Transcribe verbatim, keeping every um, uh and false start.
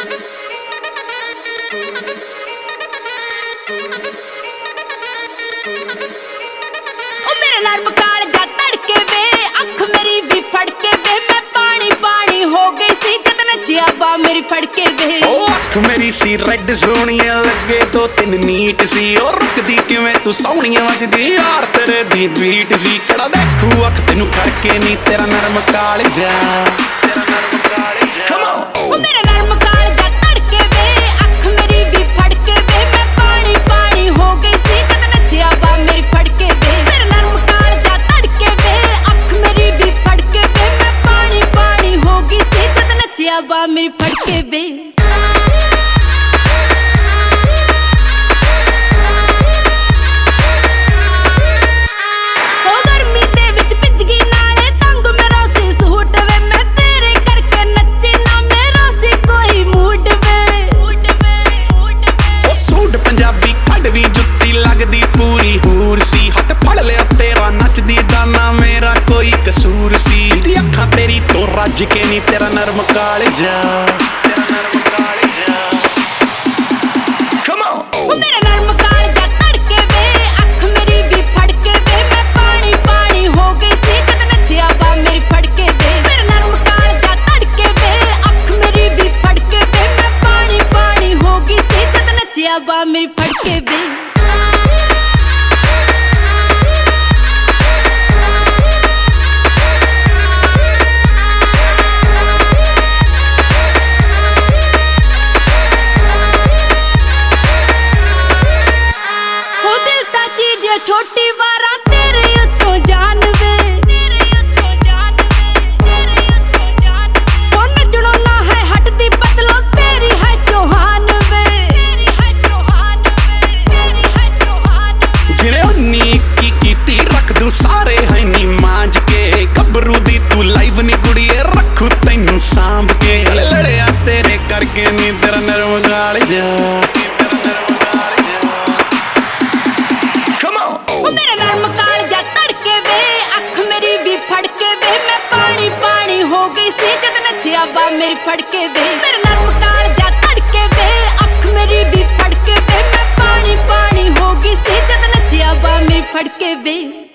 मेरा नरम कालजा तड़के वे अख मेरी भी फड़के वे मैं पानी पानी हो गई सी जद नचिया बा मेरी फड़के वे ओ अख मेरी सी रेड सोहणिया लगे दो तीन नीट सी और रुकदी किवें तू सोहणिया वजदी यार तेरे दी बीट सी कड़ा देखू अख तेनू करके नी तेरा नरम कालजा तेरा नरम कालजा कम ऑन ओ मेरा नरम कालजा तड़के वे अख मेरी भी फड़के वे मैं पानी पानी हो गई सी जद नचिया बा मेरी फड़के वे मेरा नरम कालजा तड़के वे अख मेरी भी फड़के वे मैं पानी पानी हो गई सी जद नचिया बा मेरी फड़के वे कसूर सी दी अखां तेरी तो रज के नी तेरा नरम कालजा तेरा नरम कालजा कम ऑन ओ मेरा नरम कालजा तड़के वे अख मेरी भी फड़के वे मैं पानी पानी हो गई सी जद नचिया बा मेरी फड़के वे मेरा नरम कालजा तड़के वे अख मेरी भी फड़के वे मैं पानी पानी हो गई सी जद नचिया बा मेरी फड़के वे छोटी वारा तेरे उत्तों जान वे तेरे उत्तों जान वे तेरे उत्तों जान वे ओ नचणो ना है हटदी बदलो तेरी है चौहान वे तेरी है चौहान वे तेरी है चौहान वे जिने उन्नी की कीती रख दूं सारे है नी मांझ के कबरू दी तू लाइव नी गुड़िए रखू तैनू सांभ के लड़िया तेरे करके नी तेरा नरम कालजा मेरा नरम कालजा तड़के वे अख मेरी भी फड़के वे मैं पानी पानी हो गई सी जद नचिया बा मेरी फड़के वे मेरा नरम कालजा तड़के वे अख मेरी भी फड़के वे मैं पानी पानी हो गई सी जद नचिया बा मेरी फड़के वे।